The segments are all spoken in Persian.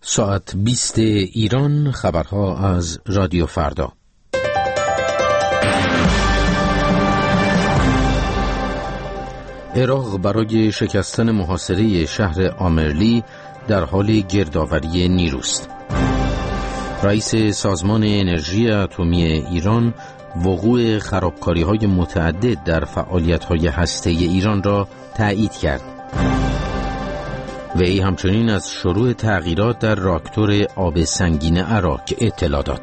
ساعت 20 ایران، خبرها از رادیو فردا. عراق برای شکستن محاصره شهر آمرلی در حال گردآوری نیروست. رئیس سازمان انرژی اتمی ایران وقوع خرابکاری‌های متعدد در فعالیت‌های هسته‌ای ایران را تایید کرد. وی همچنین از شروع تغییرات در راکتور آب سنگین عراق اطلاع داد.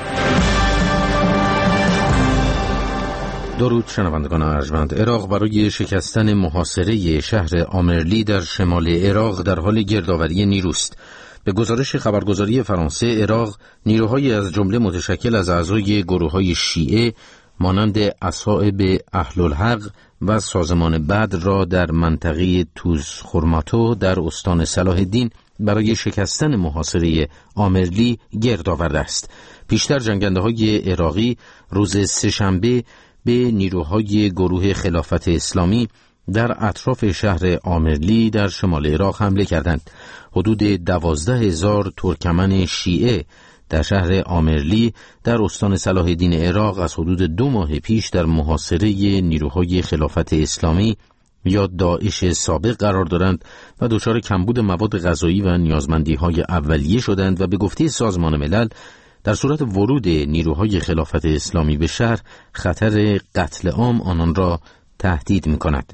درود شنوندگان ارجمند. عراق برای شکستن محاصره شهر آمرلی در شمال عراق در حال گردآوری نیروست. به گزارش خبرگزاری فرانسه، عراق نیروهایی از جمله متشکل از اعضای گروه‌های شیعه مانند اصحاب اهل الحق و سازمان بدر را در منطقه توزخرماتو در استان صلاح الدین برای شکستن محاصره آمرلی گرد آورده است. پیشتر جنگنده‌های عراقی روز سه‌شنبه به نیروهای گروه خلافت اسلامی در اطراف شهر آمرلی در شمال عراق حمله کردند. حدود 12,000 ترکمن شیعه در شهر آمرلی در استان صلاح الدین عراق از حدود 2 ماه پیش در محاصره نیروهای خلافت اسلامی یا داعش سابق قرار دارند و دچار کمبود مواد غذایی و نیازمندی‌های اولیه شدند و به گفته سازمان ملل در صورت ورود نیروهای خلافت اسلامی به شهر خطر قتل عام آنان را تهدید می‌کند.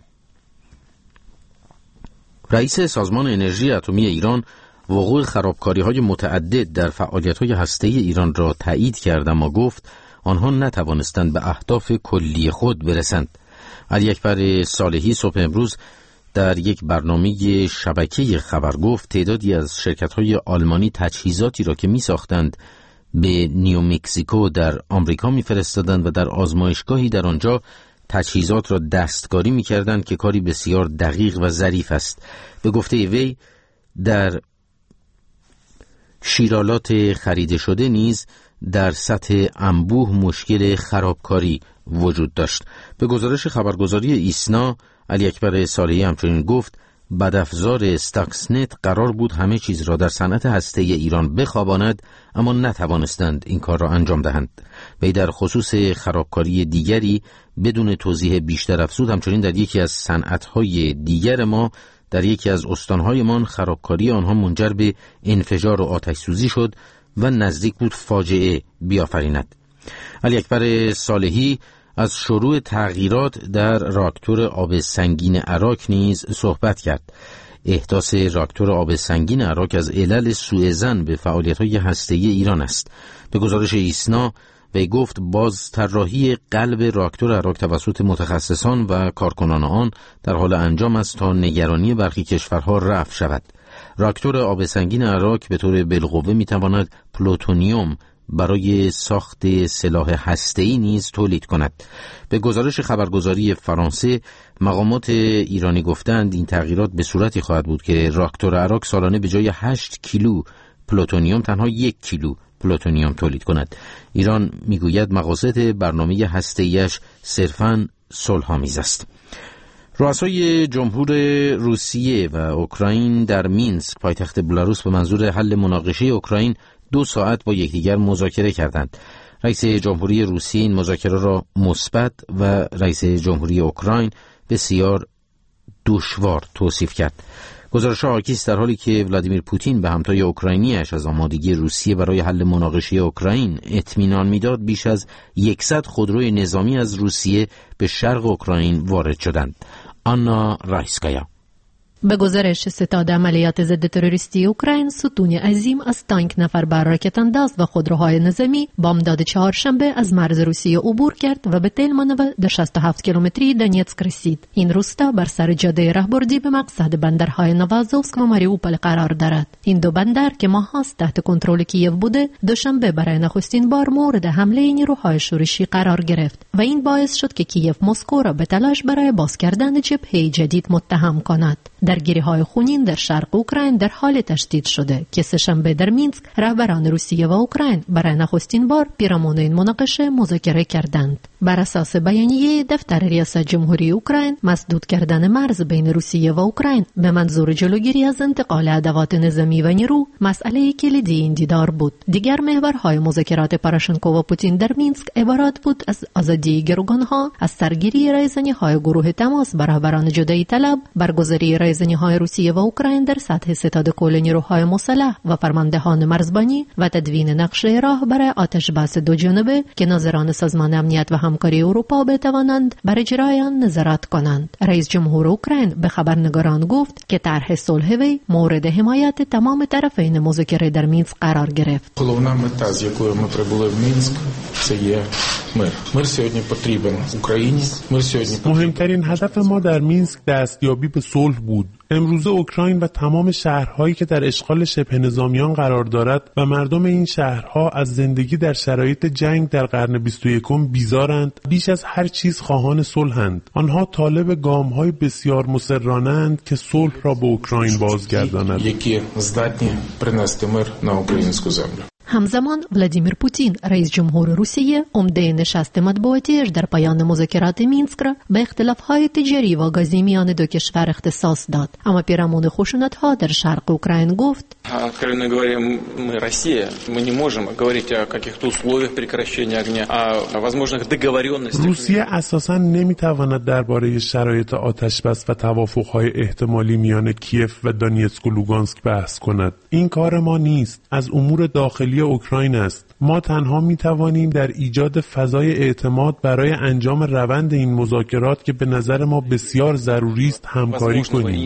رئیس سازمان انرژی اتمی ایران وقوع خرابکاری‌های متعدد در فعالیت‌های هسته‌ای ایران را تایید کرد، اما گفت آنها نتوانستند به اهداف کلی خود برسند. علی اکبر صالحی صبح امروز در یک برنامه شبکه خبر گفت تعدادی از شرکت‌های آلمانی تجهیزاتی را که می‌ساختند به نیومکزیکو در آمریکا می‌فرستادند و در آزمایشگاهی در آنجا تجهیزات را دستکاری می‌کردند که کاری بسیار دقیق و ظریف است. به گفته وی در شیرالات خریده شده نیز در سطح انبوه مشکل خرابکاری وجود داشت. به گزارش خبرگزاری ایسنا، علی اکبر صالحی همچنین گفت بدافزار استاکسنت قرار بود همه چیز را در صنعت هسته‌ای ایران بخواباند، اما نتوانستند این کار را انجام دهند. وی در خصوص خرابکاری دیگری بدون توضیح بیشتر افزود همچنین در یکی از صنعت‌های دیگر ما در یکی از استان‌هایمان خرابکاری آنها منجر به انفجار و آتش‌سوزی شد و نزدیک بود فاجعه بیافریند. علی اکبر صالحی از شروع تغییرات در راکتور آب سنگین عراق نیز صحبت کرد. احداث راکتور آب سنگین عراق از علل سوء ظن به فعالیت‌های هسته‌ای ایران است. به گزارش ایسنا وی گفت باز طراحی قلب راکتور عراق توسط متخصصان و کارکنان آن در حال انجام است تا نگرانی برخی کشورها رفع شود. راکتور آب سنگین عراق به طور بالقوه می‌تواند پلوتونیوم برای ساخت سلاح هسته‌ای نیز تولید کند. به گزارش خبرگزاری فرانسه، مقامات ایرانی گفتند این تغییرات به صورتی خواهد بود که راکتور عراق سالانه به جای 8 کیلو پلوتونیوم تنها 1 کیلو پلوتونیوم تولید کند. ایران میگوید مقاصد برنامه هسته‌ایش صرفاً صلح‌آمیز است. رؤسای جمهور روسیه و اوکراین در مینسک پایتخت بلاروس به منظور حل مناقشه اوکراین 2 ساعت با یکدیگر مذاکره کردند. رئیس جمهوری روسیه این مذاکره را مثبت و رئیس جمهوری اوکراین بسیار دشوار توصیف کرد. گزارش‌ها حاکی است در حالی که ولادیمیر پوتین به همتای اوکراینی‌اش از آمادگی روسیه برای حل مناقشه اوکراین اطمینان می‌داد، بیش از 100 خودروی نظامی از روسیه به شرق اوکراین وارد شدند. آنا رایسکایا. به گزارش ستاد عملیات ضد تروریستی اوکراین، ستون عظیم از تانک، نفربر، راکت‌انداز و خودروهای نظامی بامداد چهارشنبه از مرز روسیه عبور کرد و به تلمانوو در 67 کیلومتری دونیتسک رسید. این روستا بر سر جاده راهبردی به مقصد بندرهای نوازوفسک و ماریوپول قرار دارد. این 2 بندر که ماهاست تحت کنترل کیف بوده، دوشنبه برای نخستین بار مورد حمله نیروهای شورشی قرار گرفت و این باعث شد که کیف مسکو را به تلاش برای باز کردن جبهه جدید متهم کند. درگیری‌های خونین در شرق اوکراین در حال تشدید شده که سه‌شنبه در مینسک رهبران روسیه و اوکراین برای نخستین بار پیرامون این مناقشه مذاکره کردند. بر اساس بیانیه دفتر ریاست جمهوری اوکراین، مسدود کردن مرز بین روسیه و اوکراین به منظور جلوگیری از انتقال ادوات نظامی و نیرو مسئله کلیدی این دیدار بود. دیگر محورهای مذاکرات پوراشنکو و پوتین در مینسک عبارت بود از آزادی گروگانها، از سرگیری رایزنی‌های گروه تماس بر رهبران جدایی طلب، برگزاری رایزنی‌های روسیه و اوکراین در سطح ستاد کل نیروهای مسلح و فرماندهان مرزبانی و تدوین نقشه راه برای آتش‌بس دو جانبه که ناظران سازمان امنیت و همکاری اروپا بتوانند بر اجرای آن نظارت کنند. رئیس جمهور اوکراین به خبرنگاران گفت که طرح صلح وی مورد حمایت تمام طرفین مذاکره در مینسک قرار گرفت. Головна мета, з якою ми прибули в Мінськ, це є мир. Мир сьогодні потрібен Україні. Мир сьогодні مهمترین هدف ما در مینسک دستیابی به صلح بود. امروزه اوکراین و تمام شهرهایی که در اشغال شبه نظامیان قرار دارد و مردم این شهرها از زندگی در شرایط جنگ در قرن 21 بیزارند، بیش از هر چیز خواهان صلحند. آنها طالب گام‌های بسیار مصرانه‌اند که صلح را به اوکراین بازگرداند. які здатні принести мир на українську землю. همزمان ولادیمیر پوتین رئیس جمهور روسیه عمده نشست مطبوعاتیش در پایان مذاکرات مینسک را به اختلاف‌های تجاری و گازی میان دو کشور اختصاص داد. اما پیرامون خشونت‌ها در شرق اوکراین گفت: Откровенно говоря, мы Россия, мы не можем говорить о каких-то условиях прекращения огня, о возможных договоренностях. روسیه اساساً نمی‌تواند درباره شرایط آتش‌بس و توافق‌های احتمالی میان کیف و دانیتسک و لوگانسک بحث کند. این کار ما نیست، از امور داخلی اوکراین است. ما تنها می توانیم در ایجاد فضای اعتماد برای انجام روند این مذاکرات که به نظر ما بسیار ضروری است همکاری کنیم.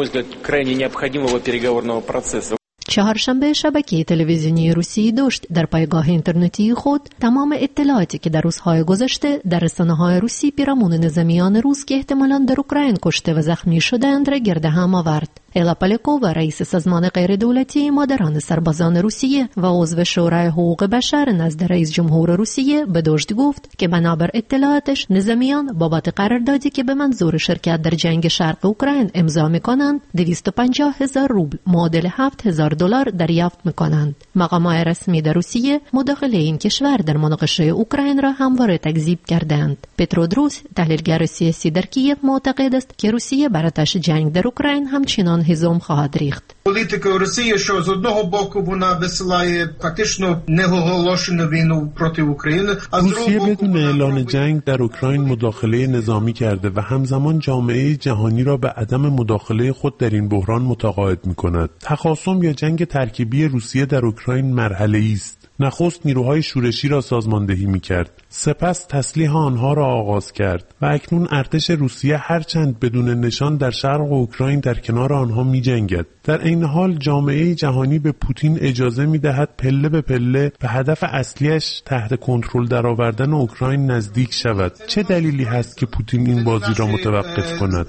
چهارشنبه شبکه تلویزیونی روسی داشت در پایگاه اینترنتی خود تمام اطلاعاتی که در روزهای گذشته در رسانه‌های روسی پیرامون نظامیان روس که احتمالاً در اوکراین کشته و زخمی شدند را گرد هم آورد. الا پالکووا رئیس سازمان غیر دولتی مادران سربازان روسیه و عضو شورای حقوق بشر نزد رئیس جمهور روسیه به داشت گفت که بنابر اطلاعاتش نظامیان بابت قراردادی که به منظور شرکت در جنگ شرق اوکراین امضا می‌کنند 250,000 روبل معادل $7,000 دریافت می‌کنند. مقامات رسمی در روسیه مداخله این کشور در مناقشه اوکراین را همواره تکذیب کردند. پترودروس تحلیلگر سیاسی در کیف معتقد است که روسیه بر آتش جنگ در اوکراین همچنان هزم خواهد ریخت. Політика Росії, що з одного боку вона висилає фактично неоголошену війну проти України, а з روسیه بدون اعلان جنگ در اوکراین مداخله نظامی کرده و همزمان جامعه جهانی را به عدم مداخله خود در این بحران متقاعد می‌کند. تخاصم یا جنگ ترکیبی روسیه در اوکراین مرحله‌ای است. نخست نیروهای شورشی را سازماندهی می‌کرد، سپس تسلیح آنها را آغاز کرد و اکنون ارتش روسیه هرچند بدون نشان در شرق اوکراین در کنار آنها می‌جنگد. در این حال جامعه جهانی به پوتین اجازه می‌دهد پله به پله به هدف اصلیش تحت کنترل درآوردن اوکراین نزدیک شود. چه دلیلی هست که پوتین این بازی را متوقف کند؟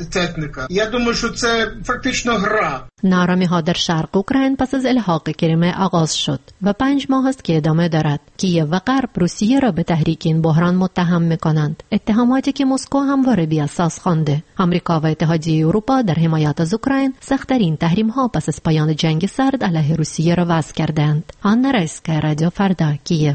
نارامی‌ها در شرق اوکراین پس از الحاق کریمه آغاز شد و 5 ماه است که ادامه دارد. کیف و غرب روسیه را به تحریک این بحران متهم می‌کنند، اتهاماتی که مسکو همواره بی‌اساس خوانده. آمریکا و اتحادیه اروپا در حمایت از اوکراین سخت‌ترین تحریم‌ها پس از پایان جنگ سرد علیه روسیه را وضع کردند. آنا رایسکا، رادیو فردا، کیف.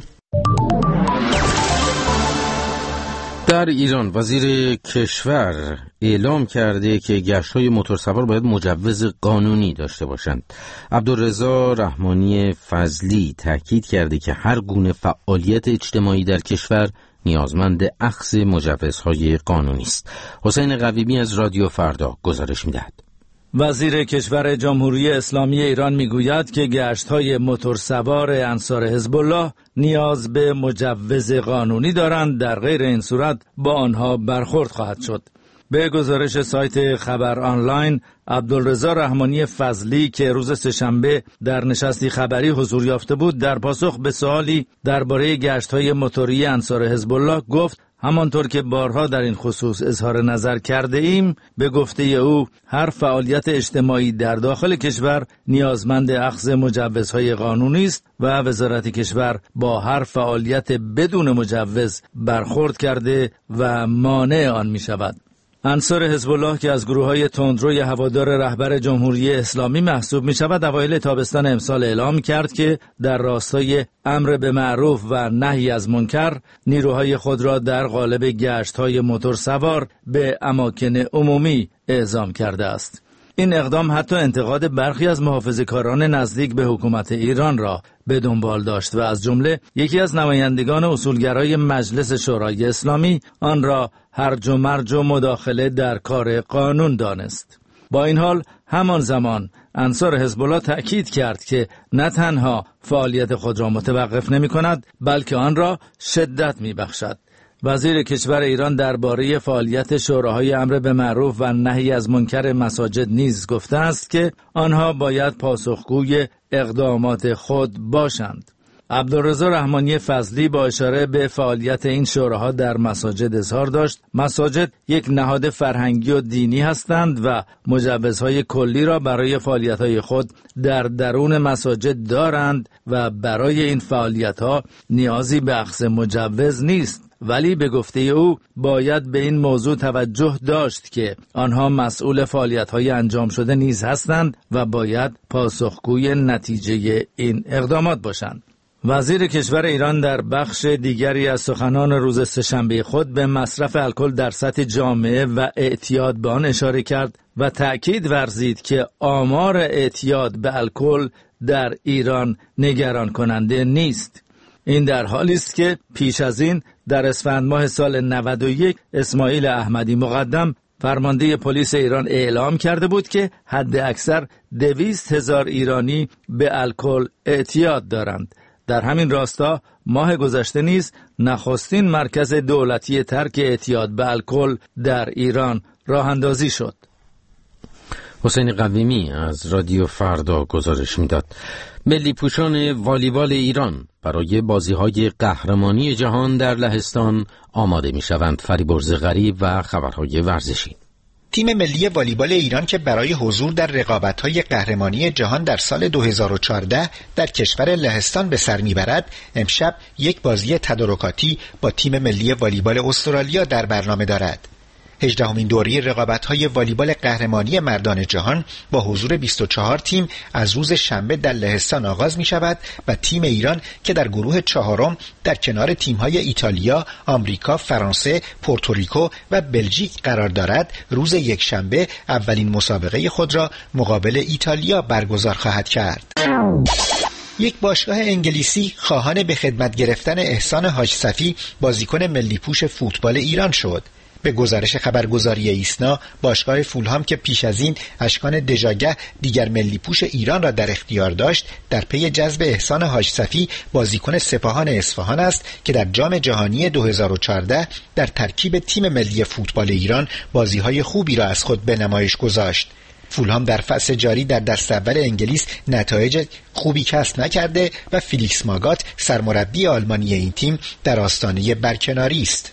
در ایران وزیر کشور اعلام کرده که گشت‌های موتورسوار باید مجوز قانونی داشته باشند. عبدالرضا رحمانی فضلی تاکید کرده که هر گونه فعالیت اجتماعی در کشور نیازمند اخذ مجوزهای قانونی است. حسین قویمی از رادیو فردا گزارش می‌دهد. وزیر کشور جمهوری اسلامی ایران میگوید که گشت‌های موتورسوار انصار حزب الله نیاز به مجوز قانونی دارند، در غیر این صورت با آنها برخورد خواهد شد. به گزارش سایت خبر آنلاین، عبدالرضا رحمانی فضلی که روز سه‌شنبه در نشستی خبری حضور یافته بود، در پاسخ به سوالی درباره گشت‌های موتوری انصار حزب الله گفت همانطور که بارها در این خصوص اظهار نظر کرده ایم، به گفته او هر فعالیت اجتماعی در داخل کشور نیازمند اخذ مجوزهای قانونی است و وزارت کشور با هر فعالیت بدون مجوز برخورد کرده و مانع آن می شود. انصار حزب الله که از گروه‌های تندروی هوادار رهبر جمهوری اسلامی محسوب می‌شود، اوایل تابستان امسال اعلام کرد که در راستای امر به معروف و نهی از منکر نیروهای خود را در قالب گشت‌های موتورسوار به اماکن عمومی اعزام کرده است. این اقدام حتی انتقاد برخی از محافظه‌کاران نزدیک به حکومت ایران را به دنبال داشت و از جمله یکی از نمایندگان اصولگرای مجلس شورای اسلامی آن را هرج و مرج و مداخله در کار قانون دانست. با این حال همان زمان انصار حزب الله تأکید کرد که نه تنها فعالیت خود را متوقف نمی کند بلکه آن را شدت می بخشد. وزیر کشور ایران درباره فعالیت شوراهای امر به معروف و نهی از منکر مساجد نیز گفته است که آنها باید پاسخگوی اقدامات خود باشند. عبدالرضا رحمانی فضلی با اشاره به فعالیت این شوراها در مساجد اظهار داشت مساجد یک نهاد فرهنگی و دینی هستند و مجوزهای کلی را برای فعالیت‌های خود در درون مساجد دارند و برای این فعالیت‌ها نیازی به اخذ مجوز نیست. ولی به گفته او باید به این موضوع توجه داشت که آنها مسئول فعالیت‌های انجام شده نیز هستند و باید پاسخگوی نتیجه این اقدامات باشند. وزیر کشور ایران در بخش دیگری از سخنان روز سه‌شنبه خود به مصرف الکل در سطح جامعه و اعتیاد به آن اشاره کرد و تأکید ورزید که آمار اعتیاد به الکل در ایران نگران کننده نیست. این در حالی است که پیش از این در اسفند ماه سال 91 اسماعیل احمدی مقدم فرمانده پلیس ایران اعلام کرده بود که حد اکثر 200,000 ایرانی به الکل اعتیاد دارند. در همین راستا ماه گذشته نیز نخستین مرکز دولتی ترک اعتیاد به الکل در ایران راه اندازی شد. حسین قویمی از رادیو فردا گزارش میداد. ملی پوشان والیبال ایران برای بازی‌های قهرمانی جهان در لهستان آماده می‌شوند. فریبرز غریب و خبرهای ورزشی. تیم ملی والیبال ایران که برای حضور در رقابت‌های قهرمانی جهان در سال 2014 در کشور لهستان به سر می‌برد، امشب یک بازی تدارکاتی با تیم ملی والیبال استرالیا در برنامه دارد. 18مین دوره رقابت‌های والیبال قهرمانی مردان جهان با حضور 24 تیم از روز شنبه در لهستان آغاز می‌شود و تیم ایران که در گروه چهارم در کنار تیم‌های ایتالیا، آمریکا، فرانسه، پورتوریکو و بلژیک قرار دارد، روز یکشنبه اولین مسابقه خود را مقابل ایتالیا برگزار خواهد کرد. یک باشگاه انگلیسی خواهان به خدمت گرفتن احسان حاج صفی بازیکن ملی پوش فوتبال ایران شد. به گزارش خبرگزاری ایسنا، باشگاه فولهام که پیش از این اشکان دژاگه دیگر ملی پوش ایران را در اختیار داشت، در پی جذب احسان حاج صفی بازیکن سپاهان اصفهان است که در جام جهانی 2014 در ترکیب تیم ملی فوتبال ایران بازی‌های خوبی را از خود به نمایش گذاشت. فولهام در فصل جاری در دست اول انگلیس نتایج خوبی کسب نکرده و فیلیکس ماگات سرمربی آلمانی این تیم در آستانه برکناری است.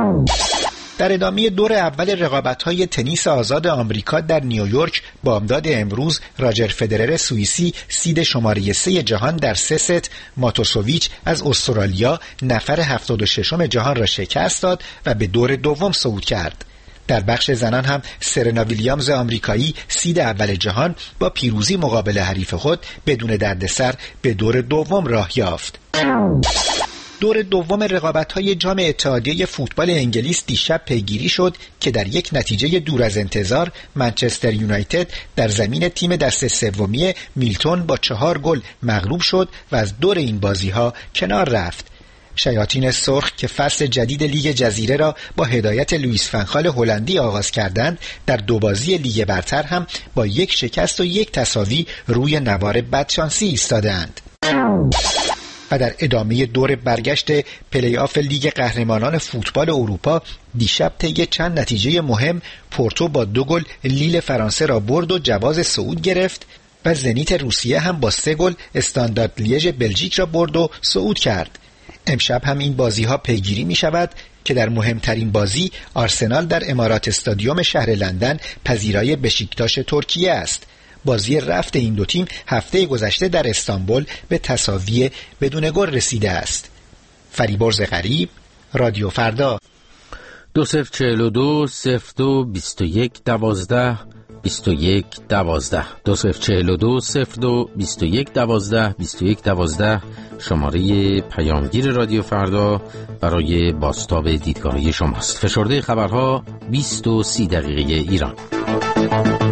در ادامه دور اول رقابت‌های تنیس آزاد آمریکا در نیویورک بامداد امروز راجر فدرر سوئیسی سید شماره 3 جهان در 3 ست ماتوسوویچ از استرالیا نفر 76م جهان را شکست داد و به دور دوم صعود کرد. در بخش زنان هم سرنا ویلیامز آمریکایی سید اول جهان با پیروزی مقابل حریف خود بدون دردسر به دور دوم راه یافت. دور دوم رقابت‌های جام اتحادیه فوتبال انگلیس دیشب پیگیری شد که در یک نتیجه دور از انتظار منچستر یونایتد در زمین تیم دسته سومی میلتون با 4 گل مغلوب شد و از دور این بازی‌ها کنار رفت. شیاطین سرخ که فصل جدید لیگ جزیره را با هدایت لوئیس فنخال هلندی آغاز کردند، در 2 بازی لیگ برتر هم با 1 شکست و 1 تساوی روی نوار بدشانسی ایستادند. و در ادامه دور برگشت پلی آف لیگ قهرمانان فوتبال اروپا دیشب طی چند نتیجه مهم پورتو با 2 گل لیل فرانسه را برد و جواز صعود گرفت و زنیت روسیه هم با 3 گل استاندارد لیژ بلژیک را برد و صعود کرد. امشب هم این بازی ها پیگیری می شود که در مهمترین بازی آرسنال در امارات استادیوم شهر لندن پذیرای بشیکتاش ترکیه است. بازی رفت این دو تیم هفته گذشته در استانبول به تساوی بدون گل رسیده است. فریبرز غریب، رادیو فردا. 2042 02 21 12 21 12 2042 02 21 12 21 12 شماره پیامگیر رادیو فردا برای بازتاب دیدگاهی شماست. فشرده خبرها 20 و 30 دقیقه ایران.